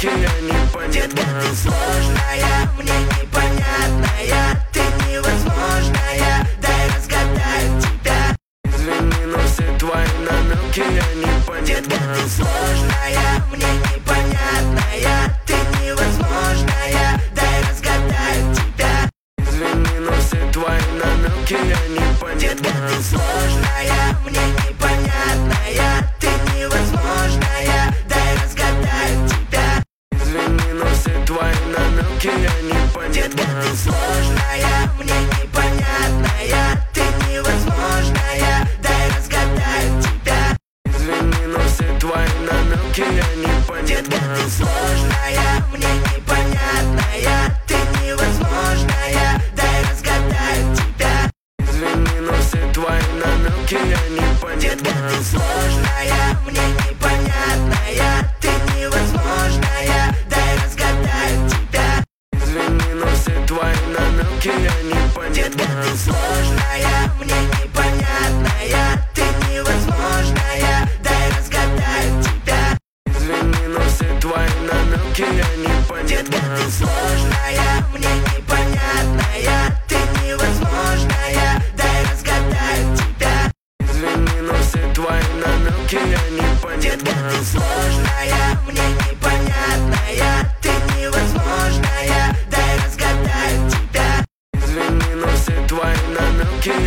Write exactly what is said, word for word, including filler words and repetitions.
намеки я не понял. Детка, ты сложная, мне непонятная, ты невозможная, дай разгадать тебя. Извини, но все твои намеки я не понял. Детка, ты сложная, мне непонятная, ты невозможная, дай разгадать тебя. Извини, но все твои намеки я не понял. Детка, ты сложная, мне непонятная, ты невозможная, дай разгадать тебя. Извини, но все твои намеки я не понял. Детка, ты сложная, мне непонятная, ты невозможная, дай разгадать тебя. Извини, но все твои намеки я не понял. Детка, ты сложная, мне непонятная, ты невозможная, дай разгадать тебя. Извини, но все твои намеки я не понял. Детка, ты сложная, мне непонятная, ты невозможная, дай разгадать тебя. Извини, но все твои намеки я не понял. Детка, ты сложная, мне непонятная, ты невозможная, дай разгадать тебя. Извини, но все твои намеки я не понял. Детка, ты сложная, мне непонятная, ты невозможная, дай разгадать тебя. Извини, но все твои намеки я не понял. Детка, ты сложная.